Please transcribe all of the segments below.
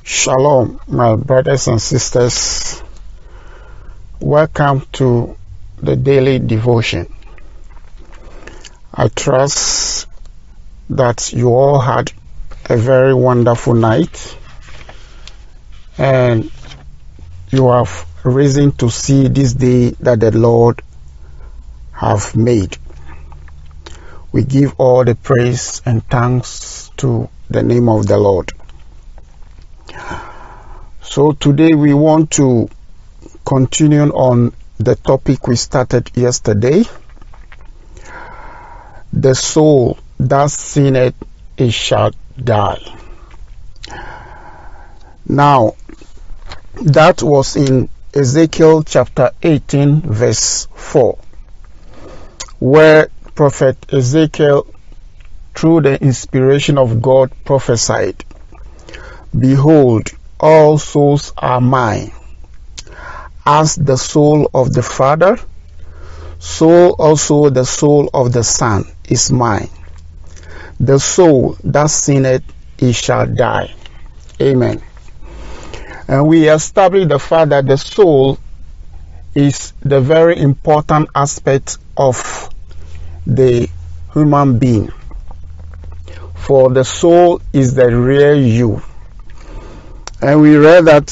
Shalom, my brothers and sisters. Welcome to the daily devotion. I trust that you all had a very wonderful night and you have reason to see this day that the Lord have made. We give all the praise and thanks to the name of the Lord. So today we want to continue on the topic we started yesterday. The soul that sinneth, it shall die. Now, that was in Ezekiel chapter 18 verse 4, where Prophet Ezekiel, through the inspiration of God, prophesied, "Behold, all souls are mine. As the soul of the Father, so also the soul of the Son is mine. The soul that sinneth, it shall die." Amen. And we established the fact that the soul is the very important aspect of the human being. For the soul is the real you. And we read that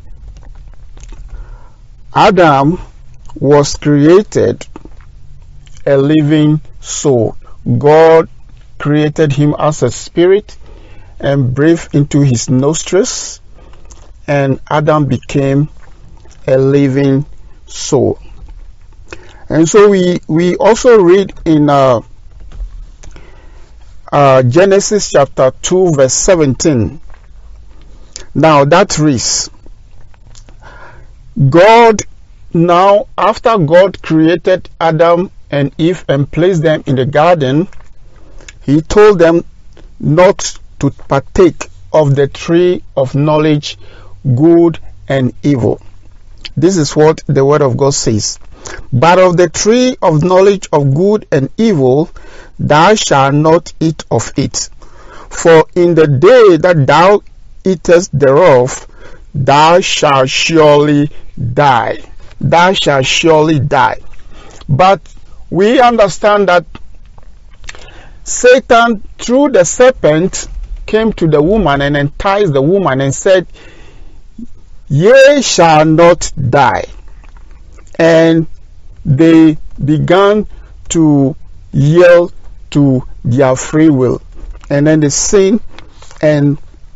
Adam was created a living soul. God created him as a spirit and breathed into his nostrils, and Adam became a living soul. And so we also read in Genesis chapter 2 verse 17. Now that reads, God, now after God created Adam and Eve and placed them in the garden, he told them not to partake of the tree of knowledge, good and evil. This is what the word of God says. But of the tree of knowledge of good and evil, thou shalt not eat of it. For in the day that thou eatest thereof, thou shalt surely die. Thou shalt surely die. But we understand that Satan, through the serpent, came to the woman and enticed the woman and said, "Ye shall not die." And they began to yield to their free will. And then they sinned and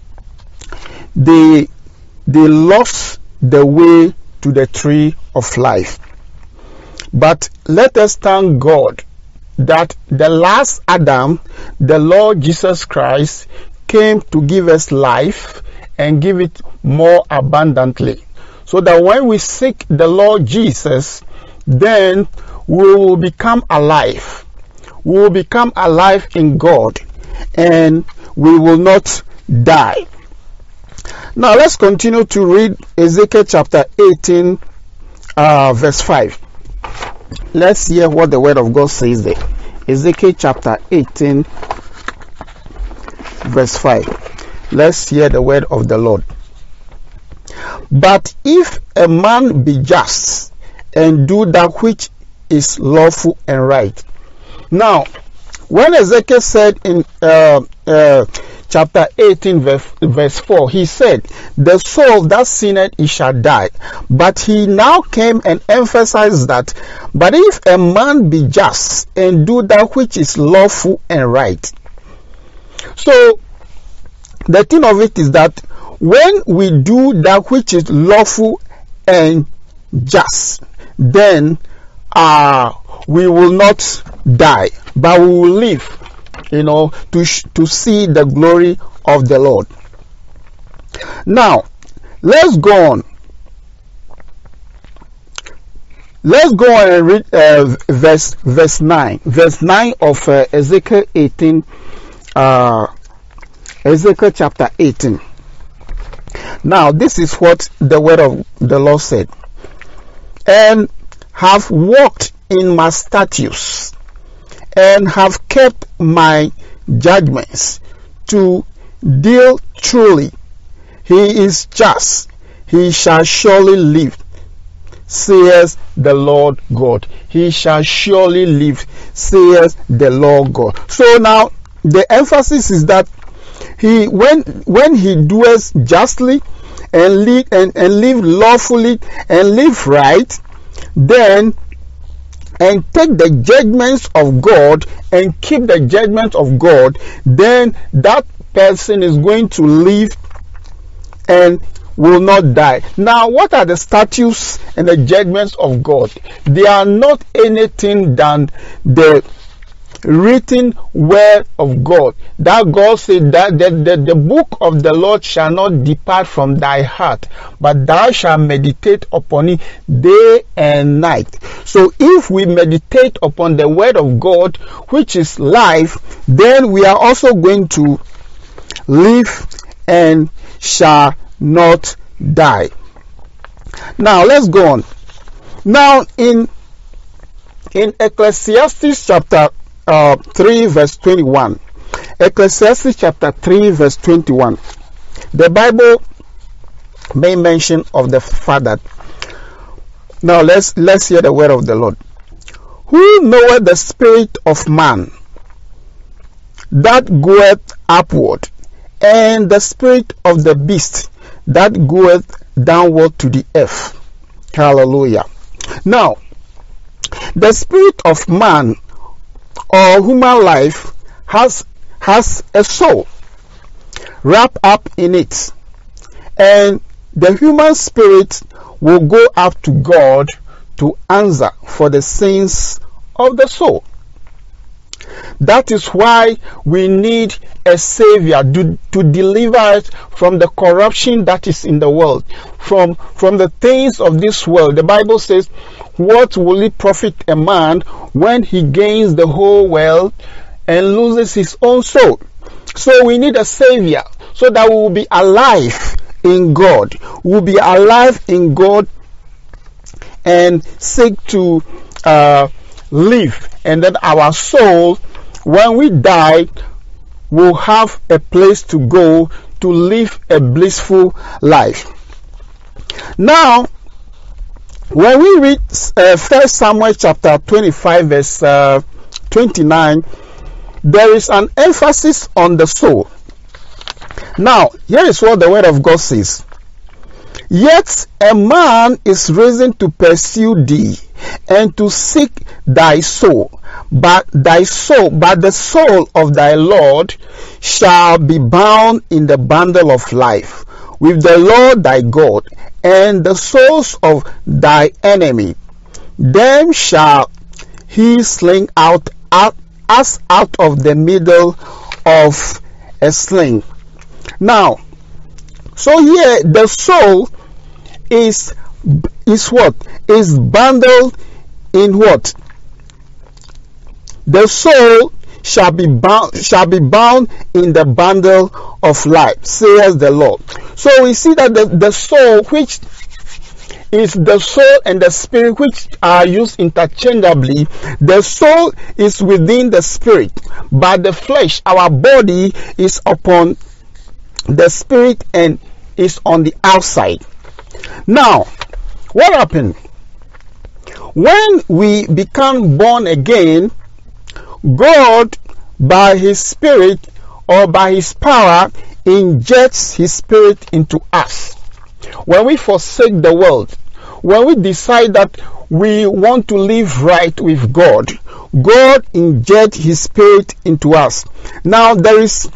they lost the way to the tree of life. But let us thank God that the last Adam, the Lord Jesus Christ, came to give us life and give it more abundantly. So that when we seek the Lord Jesus, then we will become alive. We will become alive in God and we will not die. Now let's continue to read Ezekiel chapter 18 verse 5. Let's hear what the word of God says there. Ezekiel chapter 18 verse 5. Let's hear the word of the Lord. "But if a man be just and do that which is lawful and right." Now, when Ezekiel said in chapter 18 verse 4, he said, "The soul that sinneth, it shall die." But he now came and emphasized that, "But if a man be just and do that which is lawful and right." So, the thing of it is that when we do that which is lawful and just, then we will not die, but we will live, to see the glory of the Lord. Now, let's go on. Let's go on and read verse 9. Verse 9 of Ezekiel 18. Ezekiel chapter 18. Now, this is what the word of the Lord said. "And have walked in my statutes, and have kept my judgments, to deal truly He is just. He shall surely live, says the Lord God. He shall surely live, says the Lord God. So now the emphasis is that he, when he doeth justly and live lawfully and live right, then and take the judgments of God and keep the judgments of God, then that person is going to live and will not die. Now, what are the statutes and the judgments of God? They are not anything than the written word of God. That God said that the book of the Lord shall not depart from thy heart, but thou shalt meditate upon it day and night. So if we meditate upon the word of God, which is life, then we are also going to live and shall not die. Now let's go on. Now in Ecclesiastes chapter 3 verse 21. Ecclesiastes chapter 3 verse 21. The Bible may mention of the fact that, now let's hear the word of the Lord. Who knoweth the spirit of man that goeth upward, and the spirit of the beast that goeth downward to the earth? Hallelujah. Now, the spirit of man or human life has a soul wrapped up in it, and the human spirit will go up to God to answer for the sins of the soul. That is why we need a savior to deliver us from the corruption that is in the world, from the things of this world. The Bible says, what will it profit a man when he gains the whole world and loses his own soul? So we need a savior so that we will be alive in God. We will be alive in God and seek to live, and that our soul, when we die, will have a place to go to live a blissful life. Now, when we read 1 Samuel chapter 25 verse 29, there is an emphasis on the soul. Now, here is what the word of God says. Yet a man is risen to pursue thee and to seek thy soul, but the soul of thy Lord shall be bound in the bundle of life with the Lord thy God, and the souls of thy enemy, them shall he sling out as out of the middle of a sling. Now, so here the soul is what? Is bundled in what? The soul shall be bound in the bundle of life, says the Lord. So we see that the soul, which is the soul and the spirit, which are used interchangeably, the soul is within the spirit, but the flesh, our body, is upon the spirit and is on the outside. Now, what happened? When we become born again, God, by his spirit or by his power, injects his spirit into us. When we forsake the world, when we decide that we want to live right with God, God injects his spirit into us. Now when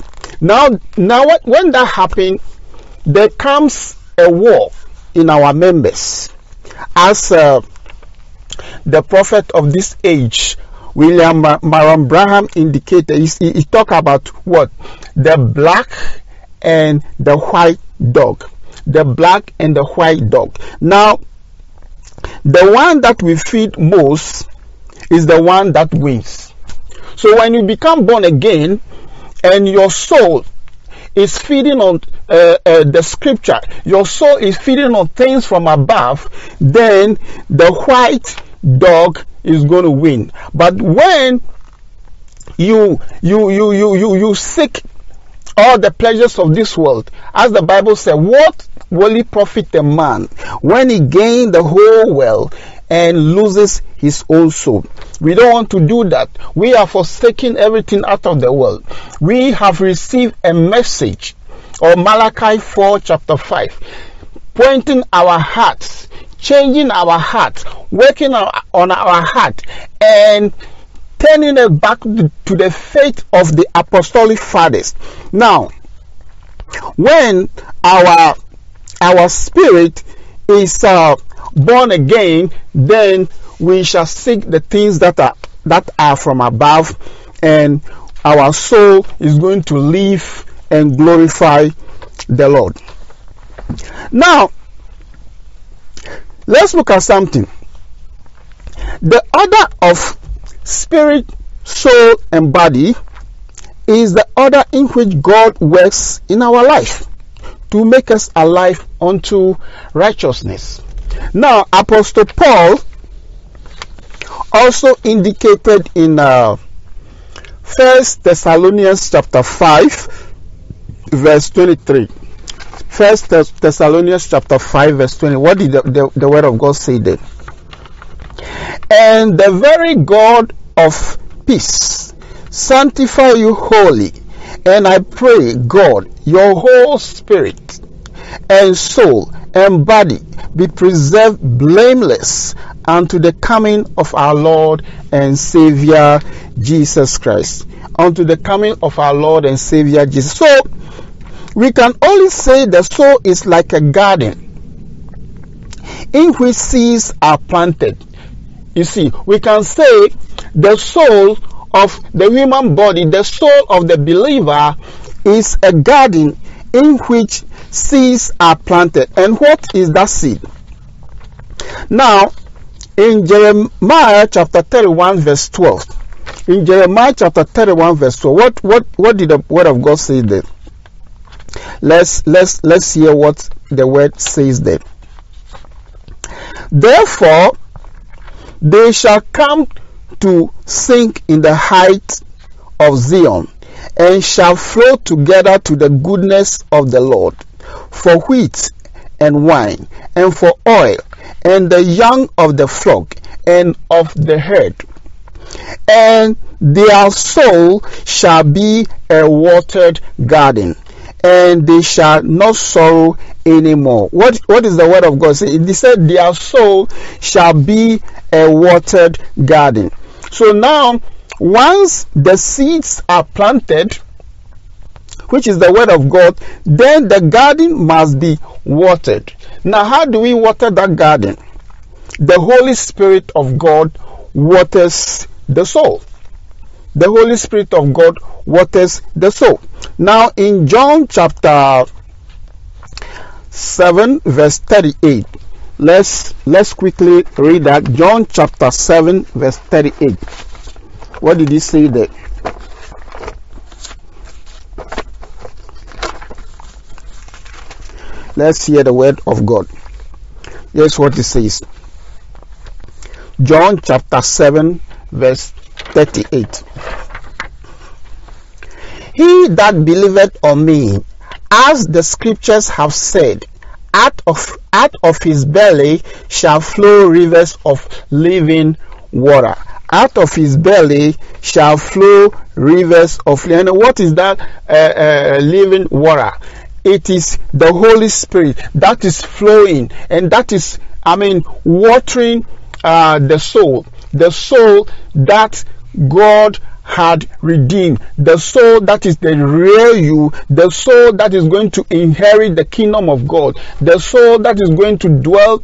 that happens, there comes a war in our members. As the prophet of this age, William Marion Branham, indicated, he talked about what? The black and the white dog. The black and the white dog. Now, the one that we feed most is the one that wins. So when you become born again and your soul is feeding on the scripture, your soul is feeding on things from above, then the white dog is going to win. But when you seek all the pleasures of this world. As the Bible said, what will it profit a man when he gain the whole world and loses his own soul? We don't want to do that. We are forsaking everything out of the world. We have received a message, or Malachi 4 chapter 5, pointing our hearts, changing our heart, working on our heart, and turning it back to the faith of the apostolic fathers. Now, when our spirit is born again, then we shall seek the things that are from above, and our soul is going to live and glorify the Lord. Now, let's look at something. The order of spirit, soul, and body is the order in which God works in our life to make us alive unto righteousness. Now, Apostle Paul also indicated in 1 Thessalonians chapter 5 verse 23. 1 Thessalonians chapter 5 verse 20. What did the word of God say there? And the very God of peace sanctify you wholly, and I pray God your whole spirit and soul and body be preserved blameless unto the coming of our Lord and Savior Jesus Christ. Unto the coming of our Lord and Savior Jesus. So we can only say the soul is like a garden in which seeds are planted. You see, we can say the soul of the human body, the soul of the believer, is a garden in which seeds are planted. And what is that seed? Now, in Jeremiah chapter 31 verse 12, in Jeremiah chapter 31 verse 12, what did the word of God say there? Let's hear what the word says there. Therefore, they shall come to sink in the height of Zion, and shall flow together to the goodness of the Lord, for wheat and wine, and for oil, and the young of the flock, and of the herd. And their soul shall be a watered garden, and they shall not sorrow anymore. What is the word of God saying? It said their soul shall be a watered garden. So now, once the seeds are planted, which is the word of God, then the garden must be watered. Now, how do we water that garden? The Holy Spirit of God waters the soul. The Holy Spirit of God waters the soul. Now, in John chapter 7 verse 38, let's quickly read that. John chapter 7 verse 38. What did he say there? Let's hear the word of God. Here's what it says. John chapter 7 verse 38. He that believeth on me, as the scriptures have said, out of his belly shall flow rivers of living water. Out of his belly shall flow rivers of living. And what is that living water? It is the Holy Spirit that is flowing, and that is, watering the soul that God had redeemed, the soul that is the real you, the soul that is going to inherit the kingdom of God, the soul that is going to dwell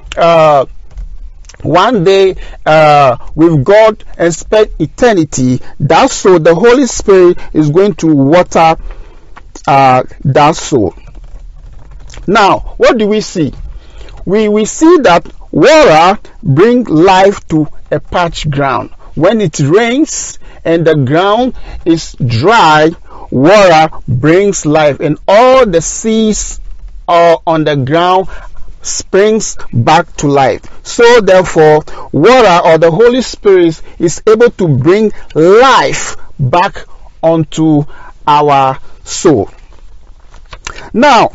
one day with God and spend eternity. That soul, the Holy Spirit is going to water that soul. Now, what do we see? We see that water brings life to a parched ground. When it rains and the ground is dry, water brings life, and all the seeds on the ground springs back to life. So therefore, water, or the Holy Spirit, is able to bring life back onto our soul. Now,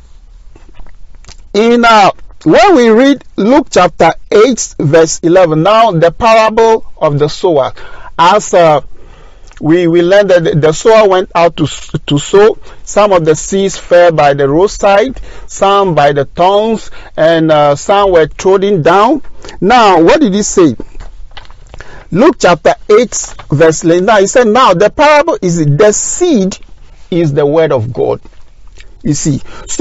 when we read Luke chapter 8 verse 11, now the parable of the sower, as we learned that the sower went out to sow. Some of the seeds fell by the roadside, some by the thorns, and some were trodden down. Now, what did he say? Luke chapter 8 verse 11, he said, now the parable is the seed is the word of God. You see, so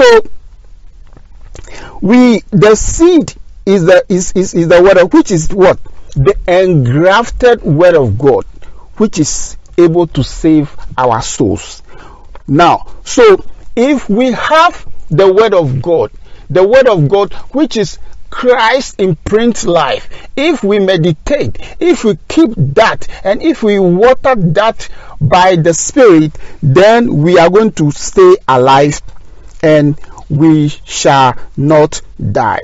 the seed is the word of, which is what? The engrafted word of God, which is able to save our souls. Now, so if we have the word of God which is Christ in print life, if we meditate, if we keep that, and if we water that by the Spirit, then we are going to stay alive and we shall not die.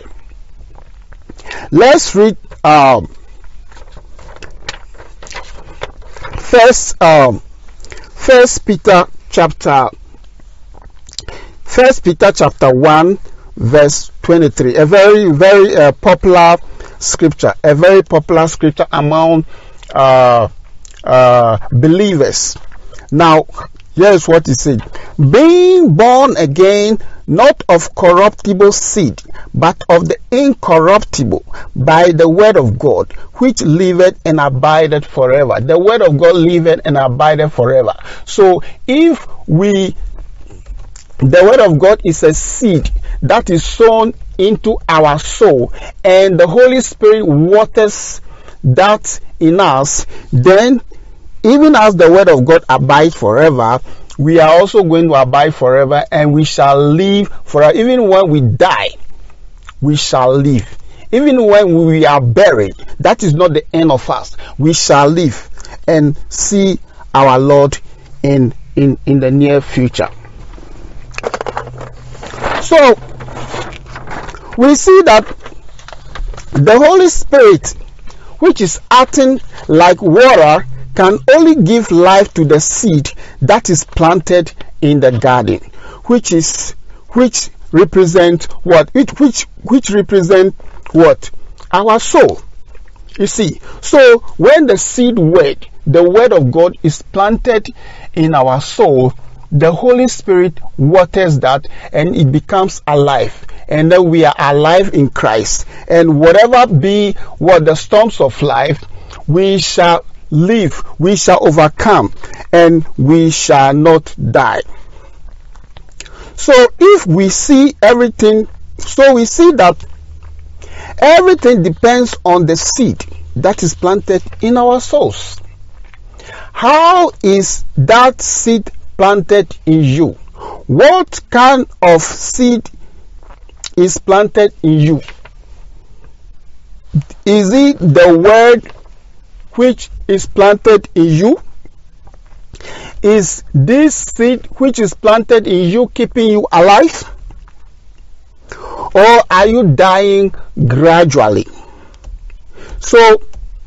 Let's read First Peter chapter 1 verse 23, a very popular scripture, among believers. Now, here's what he said: being born again, not of corruptible seed, but of the incorruptible, by the word of God, which liveth and abideth forever. The word of God liveth and abideth forever. So if the word of God is a seed that is sown into our soul, and the Holy Spirit waters that in us, then even as the word of God abides forever, we are also going to abide forever, and we shall live forever. Even when we die, we shall live. Even when we are buried, that is not the end of us. We shall live and see our Lord in the near future. So we see that the Holy Spirit, which is acting like water, can only give life to the seed that is planted in the garden, which represent what? Which represent what? Our soul. You see, so when the seed word, the word of God, is planted in our soul, the Holy Spirit waters that, and it becomes alive, and then we are alive in Christ. And whatever be what the storms of life, we shall live, we shall overcome, and we shall not die. So if we see everything, so we see that everything depends on the seed that is planted in our souls. How is that seed planted in you? What kind of seed is planted in you? Is it the word which is planted in you? Is this seed which is planted in you keeping you alive? Or are you dying gradually? So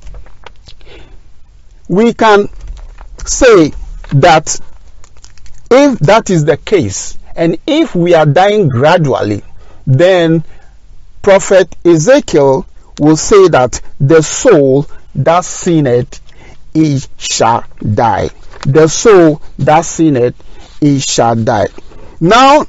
we can say that if that is the case, and if we are dying gradually, then Prophet Ezekiel will say that the soul that sinneth, it shall die. The soul that sinneth, it shall die. Now,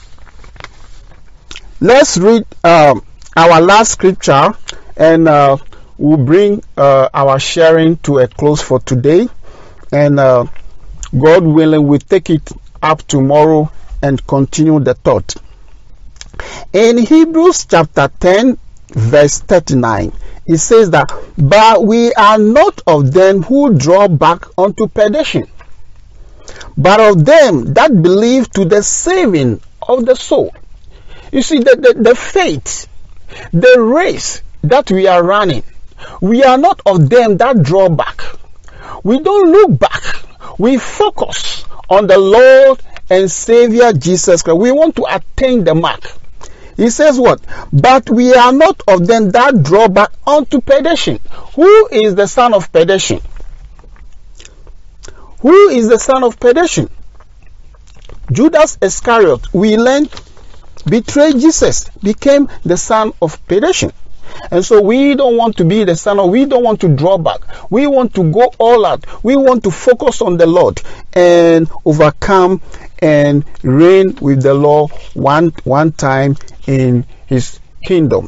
let's read our last scripture, and we'll bring our sharing to a close for today. And God willing, we'll take it up tomorrow and continue the thought. In Hebrews chapter 10, verse 39, it says that, but we are not of them who draw back unto perdition, but of them that believe to the saving of the soul. You see, the faith, the race that we are running, we are not of them that draw back. We don't look back. We focus on the Lord and Savior Jesus Christ. We want to attain the mark. He says what? But we are not of them that draw back unto perdition. Who is the son of perdition? Who is the son of perdition? Judas Iscariot, we learned, betrayed Jesus, became the son of perdition. And so we don't want to be the son of, we don't want to draw back. We want to go all out. We want to focus on the Lord and overcome and reign with the Lord one time in his kingdom.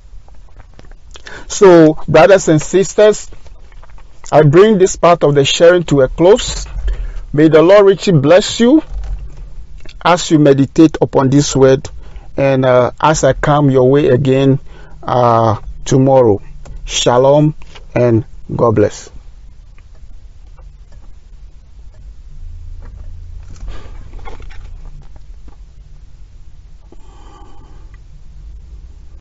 So, brothers and sisters, I bring this part of the sharing to a close. May the Lord richly bless you as you meditate upon this word, and as I come your way again tomorrow. Shalom and God bless.